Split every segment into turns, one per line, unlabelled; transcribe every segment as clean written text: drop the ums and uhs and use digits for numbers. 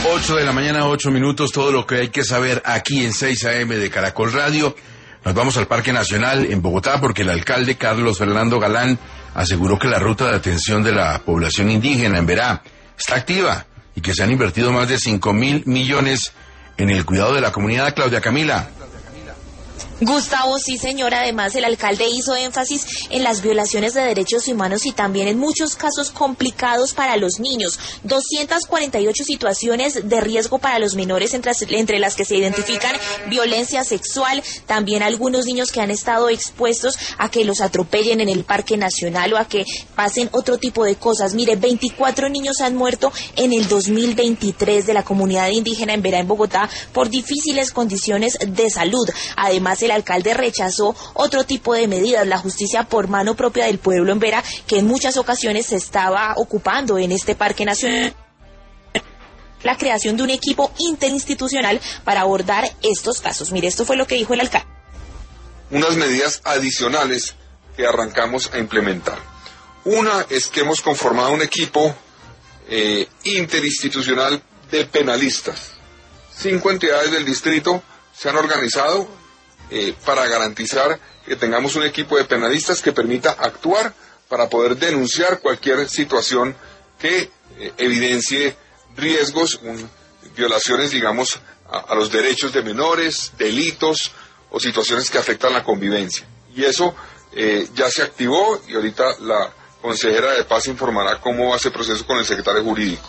8 de la mañana, 8 minutos, todo lo que hay que saber aquí en 6 AM de Caracol Radio. Nos vamos al Parque Nacional en Bogotá porque el alcalde Carlos Fernando Galán aseguró que la ruta de atención de la población indígena en Berá está activa y que se han invertido más de 5.000 millones en el cuidado de la comunidad. Claudia Camila.
Gustavo, sí señor, además el alcalde hizo énfasis en las violaciones de derechos humanos y también en muchos casos complicados para los niños. 248 situaciones de riesgo para los menores, entre las que se identifican violencia sexual, también algunos niños que han estado expuestos a que los atropellen en el Parque Nacional o a que pasen otro tipo de cosas. Mire, 24 niños han muerto en el 2023 de la comunidad indígena en Berá, en Bogotá, por difíciles condiciones de salud. Además, el alcalde rechazó otro tipo de medidas, la justicia por mano propia del pueblo en Berá, que en muchas ocasiones se estaba ocupando en este Parque Nacional. La creación de un equipo interinstitucional para abordar estos casos. Mire, esto fue lo que dijo el alcalde.
Unas medidas adicionales que arrancamos a implementar. Una es que hemos conformado un equipo interinstitucional de penalistas. 5 entidades del distrito se han organizado para garantizar que tengamos un equipo de penalistas que permita actuar para poder denunciar cualquier situación que evidencie riesgos, violaciones, digamos, a los derechos de menores, delitos o situaciones que afectan la convivencia. Y eso ya se activó y ahorita la consejera de Paz informará cómo va ese proceso con el secretario jurídico.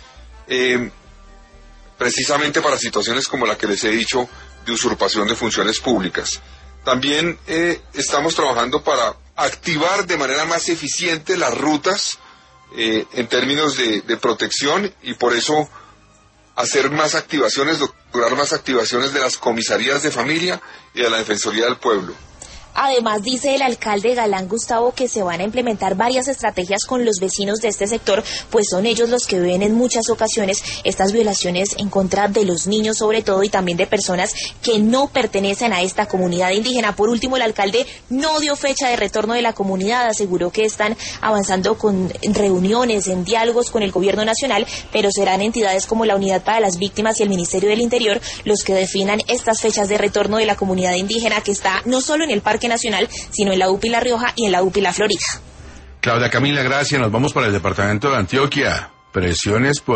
Precisamente para situaciones como la que les he dicho, de usurpación de funciones públicas. También estamos trabajando para activar de manera más eficiente las rutas en términos de protección y por eso hacer más activaciones, lograr más activaciones de las comisarías de familia y de la Defensoría del Pueblo.
Además, dice el alcalde Galán, Gustavo, que se van a implementar varias estrategias con los vecinos de este sector, pues son ellos los que ven en muchas ocasiones estas violaciones en contra de los niños, sobre todo, y también de personas que no pertenecen a esta comunidad indígena. Por último, el alcalde no dio fecha de retorno de la comunidad, aseguró que están avanzando con reuniones, en diálogos con el gobierno nacional, pero serán entidades como la Unidad para las Víctimas y el Ministerio del Interior los que definan estas fechas de retorno de la comunidad indígena, que está no solo en el Parque Nacional, sino en la UPI La Rioja y en la UPI La Florida.
Claudia Camila, gracias. Nos vamos para el departamento de Antioquia. Presiones por